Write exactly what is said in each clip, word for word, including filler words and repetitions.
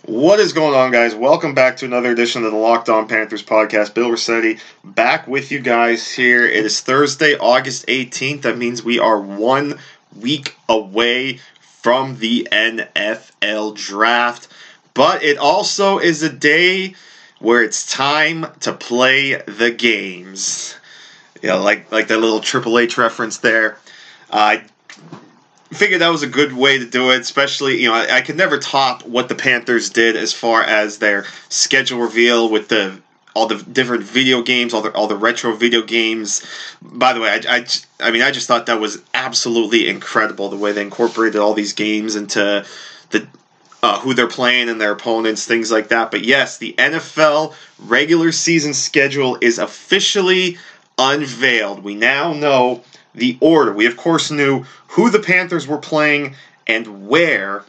What is going on, guys? Welcome back to another edition of the Locked On Panthers podcast. Bill Rossetti back with you guys here. It is Thursday, August eighteenth. That means we are one week away from the N F L draft. But it also is a day where it's time to play the games. You know, like, like that little Triple H reference there. I uh, figured that was a good way to do it, especially, you know, I, I could never top what the Panthers did as far as their schedule reveal with the all the different video games, all the all the retro video games. By the way, I, I, I mean, I just thought that was absolutely incredible, the way they incorporated all these games into the uh, who they're playing and their opponents, things like that. But yes, the N F L regular season schedule is officially unveiled. We now know the order. We, of course, knew who the Panthers were playing and where.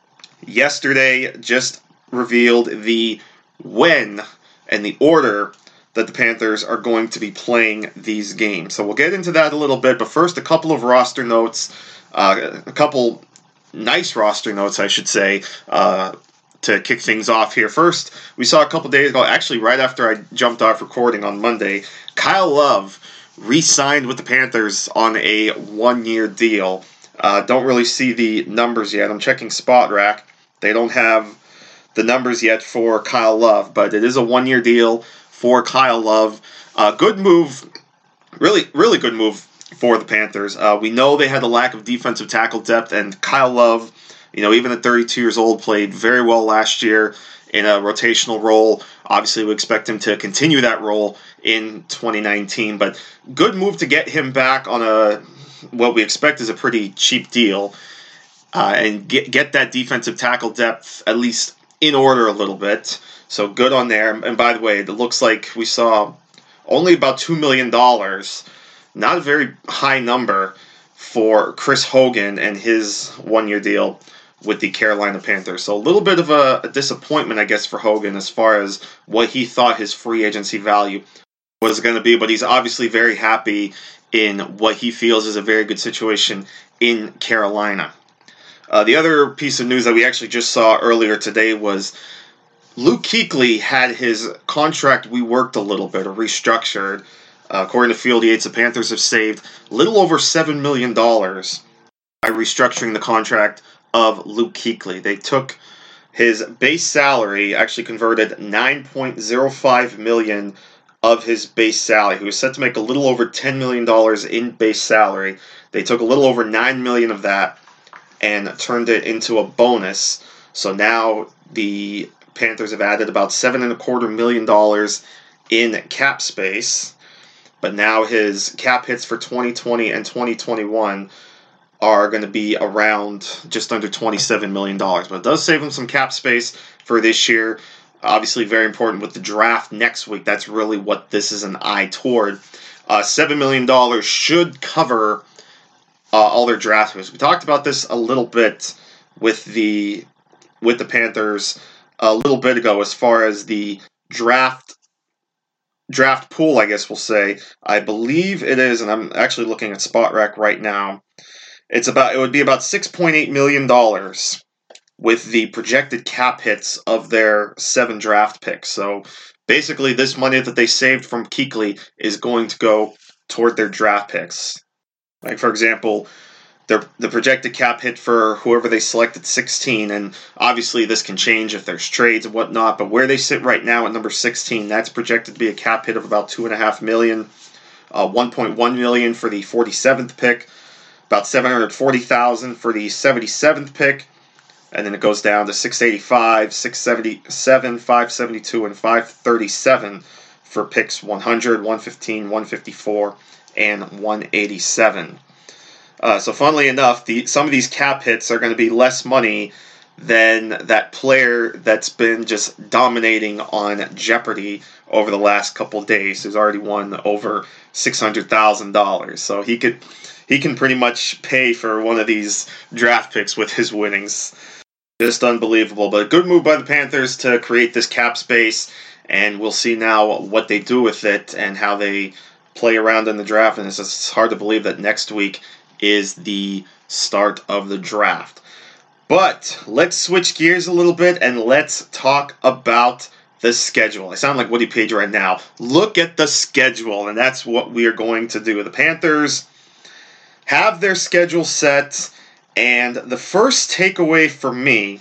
Yesterday just revealed the when and the order that the Panthers are going to be playing these games. So we'll get into that a little bit, but first a couple of roster notes, uh, a couple nice roster notes, I should say, uh, to kick things off here. First, we saw a couple days ago, actually right after I jumped off recording on Monday, Kyle Love re-signed with the Panthers on a one-year deal. Uh, don't really see the numbers yet. I'm checking SpotRack. They don't have the numbers yet for Kyle Love, but it is a one-year deal for Kyle Love. Uh, good move, really, really good move for the Panthers. Uh, we know they had a lack of defensive tackle depth, and Kyle Love, you know, even at thirty-two years old, played very well last year in a rotational role. Obviously, we expect him to continue that role in twenty nineteen, but good move to get him back on a what we expect is a pretty cheap deal, uh, and get get that defensive tackle depth at least in order a little bit. So good on there. And by the way, it looks like we saw only about two million dollars, not a very high number for Chris Hogan and his one-year deal with the Carolina Panthers. So a little bit of a, a disappointment, I guess, for Hogan as far as what he thought his free agency value was going to be, but he's obviously very happy in what he feels is a very good situation in Carolina. Uh, the other piece of news that we actually just saw earlier today was Luke Kuechly had his contract reworked a little bit, or restructured. Uh, according to Field Yates, the Panthers have saved a little over seven million dollars by restructuring the contract of Luke Kuechly. They took his base salary, actually converted nine point oh five million dollars of his base salary. He was set to make a little over ten million dollars in base salary. They took a little over nine million dollars of that and turned it into a bonus. So now the Panthers have added about seven and a quarter million dollars in cap space. But now his cap hits for twenty twenty and twenty twenty-one are going to be around just under twenty-seven million dollars. But it does save him some cap space for this year. Obviously very important with the draft next week. That's really what this is an eye toward. Uh, seven million dollars should cover uh, all their draft picks. We talked about this a little bit with the with the Panthers a little bit ago as far as the draft draft pool, I guess we'll say. I believe it is, and I'm actually looking at SpotRack right now. It's about it would be about six point eight million dollars with the projected cap hits of their seven draft picks. So basically, this money that they saved from Kuechly is going to go toward their draft picks. Like, for example, their the projected cap hit for whoever they select at sixteen, and obviously this can change if there's trades and whatnot, but where they sit right now at number sixteen, that's projected to be a cap hit of about two point five million dollars, uh, one point one million dollars for the forty-seventh pick, about seven hundred forty thousand dollars for the seventy-seventh pick, and then it goes down to six eighty-five, six seventy-seven, five seventy-two, and five thirty-seven for picks one hundred, one fifteen, one fifty-four, and one eighty-seven. Uh, so funnily enough, the, some of these cap hits are going to be less money than that player that's been just dominating on Jeopardy over the last couple of days, who's already won over six hundred thousand dollars. So he could he can pretty much pay for one of these draft picks with his winnings. Just unbelievable. But a good move by the Panthers to create this cap space, and we'll see now what they do with it and how they play around in the draft. And it's just hard to believe that next week is the start of the draft. But let's switch gears a little bit and let's talk about the schedule. I sound like Woody Page right now. Look at the schedule, and that's what we are going to do. The Panthers have their schedule set, and the first takeaway for me,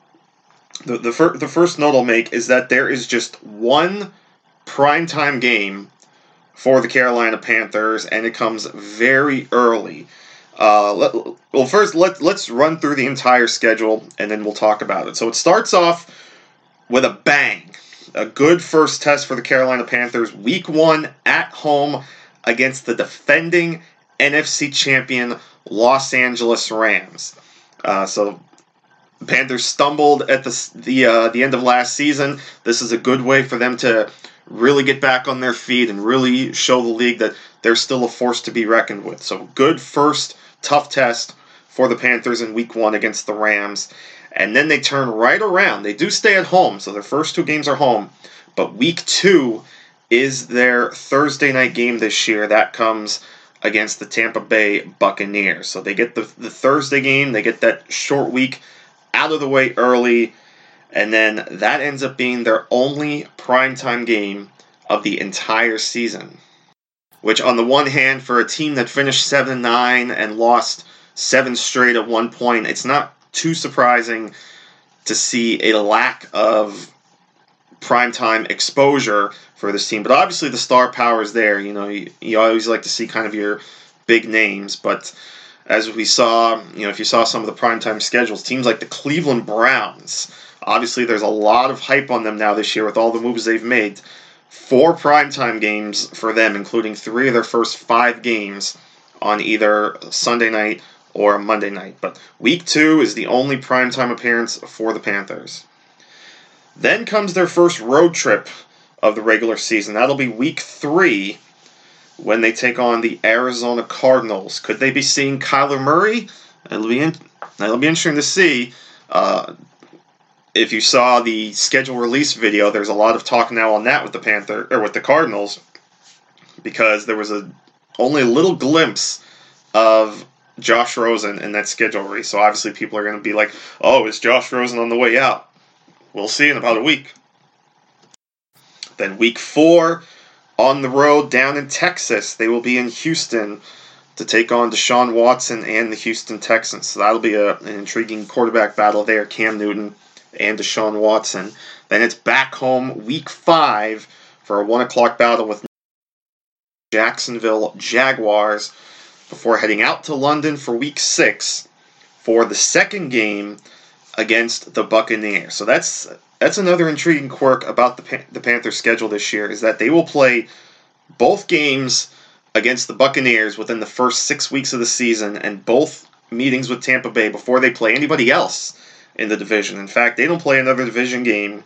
the the, fir- the first note I'll make is that there is just one primetime game for the Carolina Panthers, and it comes very early. Uh, let, well, first, let, let's run through the entire schedule, and then we'll talk about it. So it starts off with a bang. A good first test for the Carolina Panthers. Week one at home against the defending N F C champion Los Angeles Rams. Uh, so the Panthers stumbled at the the uh, the end of last season. This is a good way for them to really get back on their feet and really show the league that they're still a force to be reckoned with. So good first tough test for the Panthers in week one against the Rams. And then they turn right around. They do stay at home, so their first two games are home. But week two is their Thursday night game this year. That comes against the Tampa Bay Buccaneers. So they get the, the Thursday game. They get that short week out of the way early. And then that ends up being their only primetime game of the entire season. Which on the one hand, for a team that finished seven and nine and lost seven straight at one point, it's not too surprising to see a lack of primetime exposure for this team. But obviously the star power is there. You know, you, you always like to see kind of your big names. But as we saw, you know, if you saw some of the primetime schedules, teams like the Cleveland Browns, obviously there's a lot of hype on them now this year with all the moves they've made. Four primetime games for them, including three of their first five games on either Sunday night or Monday night. But week two is the only primetime appearance for the Panthers. Then comes their first road trip of the regular season. That'll be week three when they take on the Arizona Cardinals. Could they be seeing Kyler Murray? It'll be, in, it'll be interesting to see. Uh, if you saw the schedule release video, there's a lot of talk now on that with the Panther or with the Cardinals, because there was a only a little glimpse of Josh Rosen in that schedule release. So obviously people are going to be like, oh, is Josh Rosen on the way out? We'll see in about a week. Then week four, on the road down in Texas. They will be in Houston to take on Deshaun Watson and the Houston Texans. So that'll be a, an intriguing quarterback battle there, Cam Newton and Deshaun Watson. Then it's back home week five for a one o'clock battle with Jacksonville Jaguars before heading out to London for week six for the second game against the Buccaneers. So that's that's another intriguing quirk about the Pan- the Panthers' schedule this year, is that they will play both games against the Buccaneers within the first six weeks of the season, and both meetings with Tampa Bay before they play anybody else in the division. In fact, they don't play another division game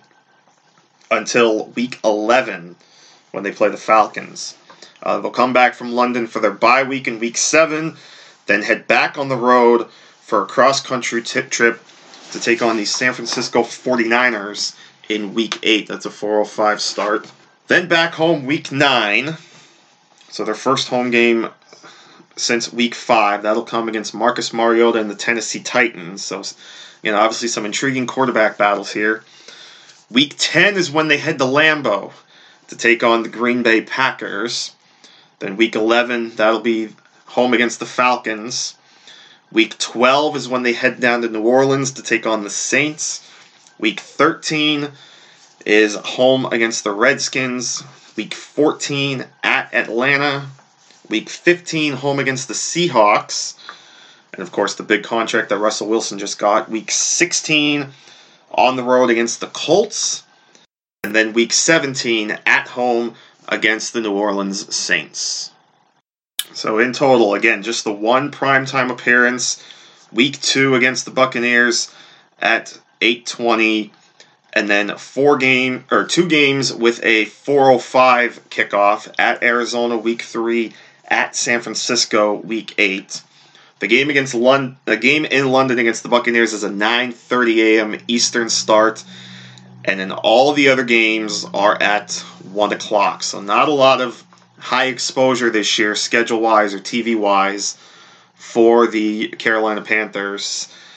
until week eleven when they play the Falcons. Uh, they'll come back from London for their bye week in week seven, then head back on the road for a cross-country t- trip to take on the San Francisco forty-niners in week eight. That's a four oh five start. Then back home week nine. So their first home game since week five. That'll come against Marcus Mariota and the Tennessee Titans. So, you know, obviously some intriguing quarterback battles here. Week ten is when they head to Lambeau to take on the Green Bay Packers. Then week eleven, that'll be home against the Falcons. Week twelve is when they head down to New Orleans to take on the Saints. Week thirteen is home against the Redskins. Week fourteen at Atlanta. Week fifteen home against the Seahawks. And of course the big contract that Russell Wilson just got. Week sixteen on the road against the Colts. And then week seventeen at home against the New Orleans Saints. So in total, again, just the one primetime appearance. Week two against the Buccaneers at eight twenty, and then four game or two games with a four oh five kickoff at Arizona week three, at San Francisco week eight. The game against London, the game in London against the Buccaneers is a nine thirty a.m. Eastern start, and then all the other games are at one o'clock. So not a lot of high exposure this year, schedule-wise or T V-wise, for the Carolina Panthers.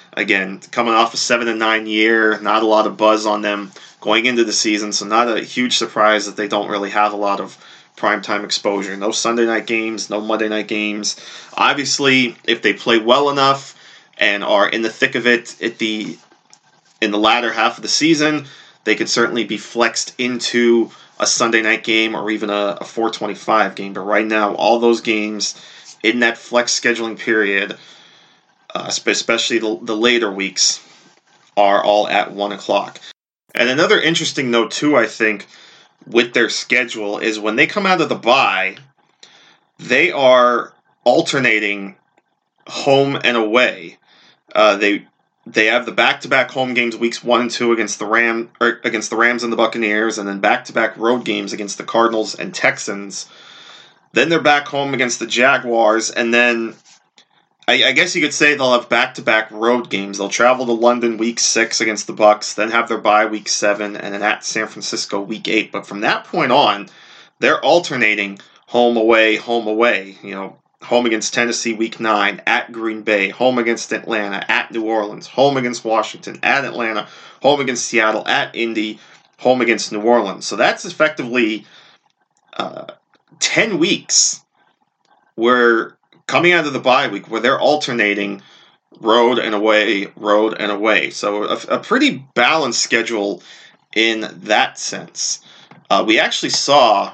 Again, coming off a seven and nine year, not a lot of buzz on them going into the season, so not a huge surprise that they don't really have a lot of primetime exposure. No Sunday night games, no Monday night games. Obviously, if they play well enough and are in the thick of it at the in the latter half of the season, they could certainly be flexed into a Sunday night game or even a, a four twenty-five game. But right now, all those games in that flex scheduling period, uh, especially the, the later weeks, are all at one o'clock. And another interesting note, too, I think, with their schedule is when they come out of the bye, they are alternating home and away. Uh, they they have the back-to-back home games weeks one and two against the Ram or against the Rams and the Buccaneers, and then back-to-back road games against the Cardinals and Texans. Then they're back home against the Jaguars, and then I, I guess you could say they'll have back-to-back road games. They'll travel to London week six against the Bucs, then have their bye week seven, and then at San Francisco week eight. But from that point on, they're alternating home away, home away. You know, home against Tennessee week nine, at Green Bay, home against Atlanta, at New Orleans, home against Washington, at Atlanta, home against Seattle, at Indy, home against New Orleans. So that's effectively uh, ten weeks where coming out of the bye week where they're alternating road and away, road and away. So a, a pretty balanced schedule in that sense. Uh, we actually saw,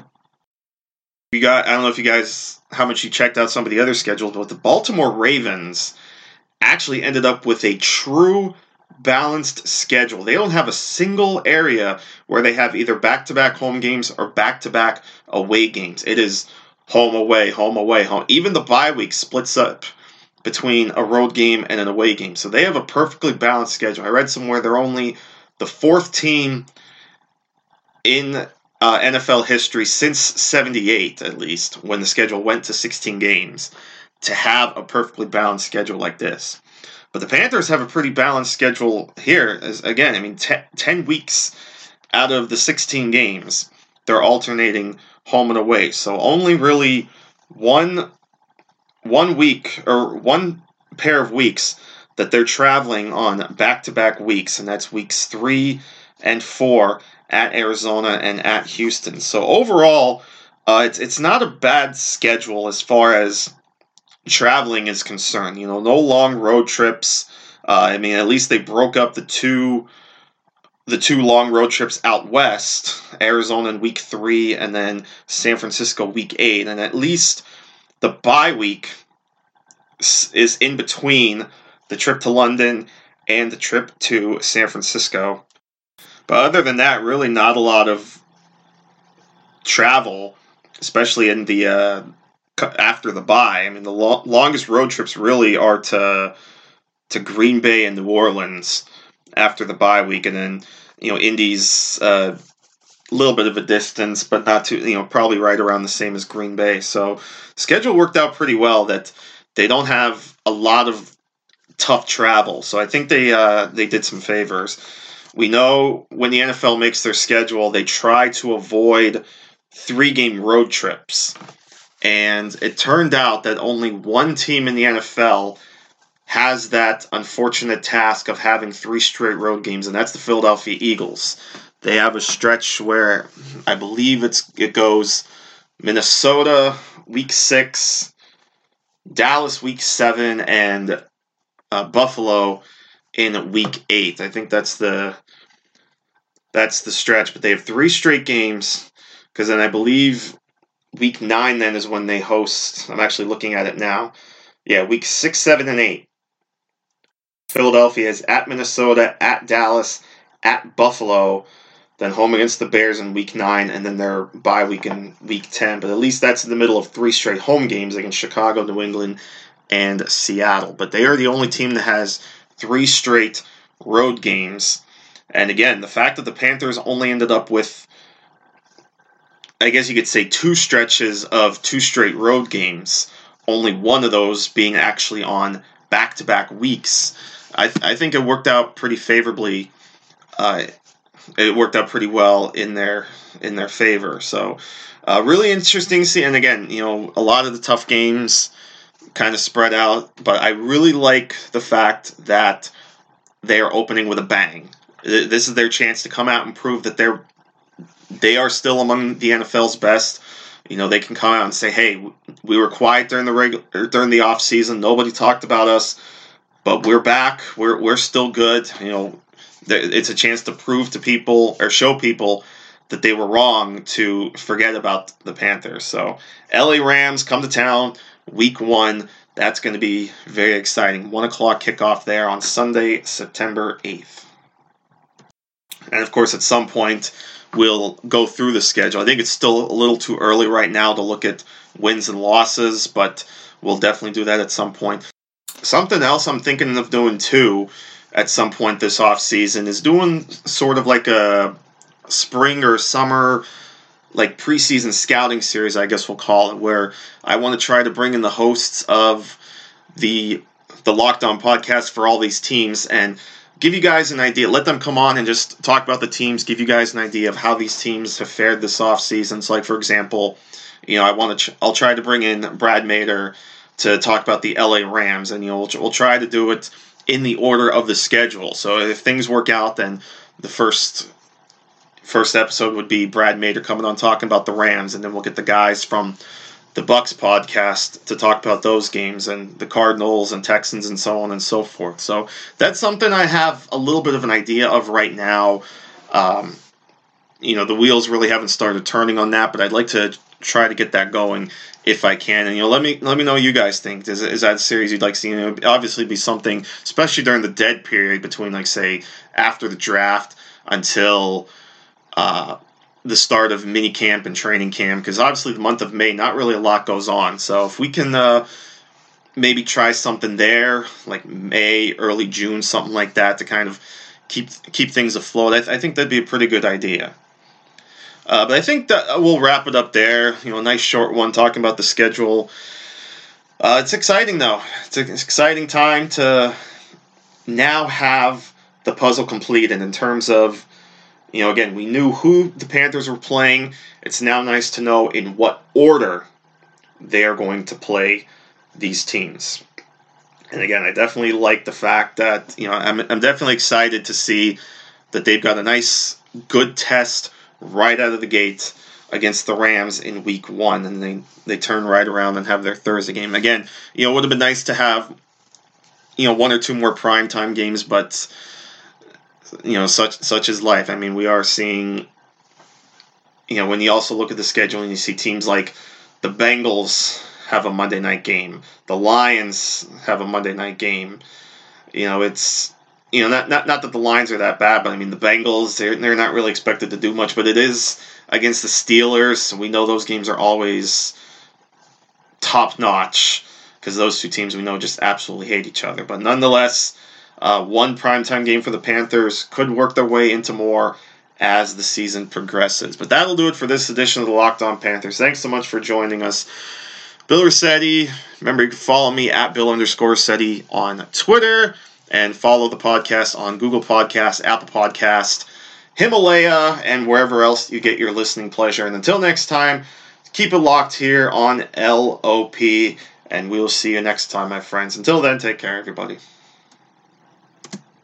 you got, I don't know if you guys, how much you checked out some of the other schedules, but the Baltimore Ravens actually ended up with a true balanced schedule. They don't have a single area where they have either back-to-back home games or back-to-back away games. It is home, away, home, away, home. Even the bye week splits up between a road game and an away game. So they have a perfectly balanced schedule. I read somewhere they're only the fourth team in uh, N F L history since seventy-eight, at least, when the schedule went to sixteen games, to have a perfectly balanced schedule like this. But the Panthers have a pretty balanced schedule here. As, again, I mean, ten, ten weeks out of the sixteen games, they're alternating home and away. So only really one one week or one pair of weeks that they're traveling on back-to-back weeks, and that's weeks three and four at Arizona and at Houston. So overall, uh, it's it's not a bad schedule as far as traveling is concerned. You know, no long road trips. Uh, I mean, at least they broke up the two the two long road trips out west, Arizona in week three and then San Francisco week eight. And at least the bye week is in between the trip to London and the trip to San Francisco. But other than that, really not a lot of travel, especially in the uh, after the bye. I mean, the lo- longest road trips really are to to Green Bay and New Orleans after the bye week, and then, you know, Indy's a uh, little bit of a distance, but not too, you know, probably right around the same as Green Bay. So schedule worked out pretty well that they don't have a lot of tough travel. So I think they uh, they did some favors. We know when the N F L makes their schedule, they try to avoid three-game road trips. And it turned out that only one team in the N F L has that unfortunate task of having three straight road games, and that's the Philadelphia Eagles. They have a stretch where I believe it's it goes Minnesota week six, Dallas week seven, and uh, Buffalo in week eight. I think that's the that's the stretch. But they have three straight games, because then I believe week nine then is when they host. I'm actually looking at it now. Yeah, week six, seven, and eight. Philadelphia is at Minnesota, at Dallas, at Buffalo, then home against the Bears in week nine, and then their bye week in week ten. But at least that's in the middle of three straight home games against Chicago, New England, and Seattle. But they are the only team that has three straight road games. And again, the fact that the Panthers only ended up with, I guess you could say, two stretches of two straight road games, only one of those being actually on back-to-back weeks, I, th- I think it worked out pretty favorably. Uh, it worked out pretty well in their in their favor. So, uh, really interesting to see. And again, you know, a lot of the tough games kind of spread out, but I really like the fact that they are opening with a bang. This is their chance to come out and prove that they're they are still among the N F L's best. You know, they can come out and say, "Hey, we were quiet during the regular during the off season. Nobody talked about us, but we're back. We're we're still good." You know, it's a chance to prove to people or show people that they were wrong to forget about the Panthers. So, L A Rams come to town week one. That's going to be very exciting. One o'clock kickoff there on Sunday, September eighth. And of course, at some point, we'll go through the schedule. I think it's still a little too early right now to look at wins and losses, but we'll definitely do that at some point. Something else I'm thinking of doing too at some point this offseason is doing sort of like a spring or summer, like preseason scouting series, I guess we'll call it, where I want to try to bring in the hosts of the the Locked On podcast for all these teams and give you guys an idea. Let them come on and just talk about the teams, give you guys an idea of how these teams have fared this offseason. So, like, for example, you know, I want to, ch- I'll try to bring in Brad Mader to talk about the L A Rams, and, you know, we'll, we'll try to do it in the order of the schedule. So if things work out, then the first first episode would be Brad Mader coming on talking about the Rams, and then we'll get the guys from the Bucks podcast to talk about those games and the Cardinals and Texans and so on and so forth. So that's something I have a little bit of an idea of right now. Um, you know, the wheels really haven't started turning on that, but I'd like to try to get that going if I can. And, you know, let me let me know what you guys think. Is, is that a series you'd like to see? You know, it would obviously be something, especially during the dead period between, like, say, after the draft until uh, the start of mini camp and training camp, because obviously the month of May, not really a lot goes on. So if we can uh, maybe try something there, like May, early June, something like that, to kind of keep keep things afloat, I, th- I think that'd be a pretty good idea. Uh, but I think that we'll wrap it up there. You know, a nice short one talking about the schedule. Uh, it's exciting, though. It's an exciting time to now have the puzzle completed in terms of, you know, again, we knew who the Panthers were playing. It's now nice to know in what order they are going to play these teams. And again, I definitely like the fact that, you know, I'm, I'm definitely excited to see that they've got a nice, good test right out of the gate against the Rams in week one. And they, they turn right around and have their Thursday game. Again, you know, it would have been nice to have, you know, one or two more primetime games, but you know, such such is life. I mean, we are seeing, you know, when you also look at the schedule and you see teams like the Bengals have a Monday night game, the Lions have a Monday night game. You know, it's, you know, not not, not that the Lions are that bad, but I mean, the Bengals, they're, they're not really expected to do much, but it is against the Steelers, so we know those games are always top-notch, because those two teams we know just absolutely hate each other. But nonetheless, Uh, one primetime game for the Panthers could work their way into more as the season progresses. But that'll do it for this edition of the Locked On Panthers. Thanks so much for joining us. Bill Rossetti. Remember, you can follow me at Bill underscore Rossetti on Twitter, and follow the podcast on Google Podcasts, Apple Podcast, Himalaya, and wherever else you get your listening pleasure. And until next time, keep it locked here on L O P, and we'll see you next time, my friends. Until then, take care, everybody.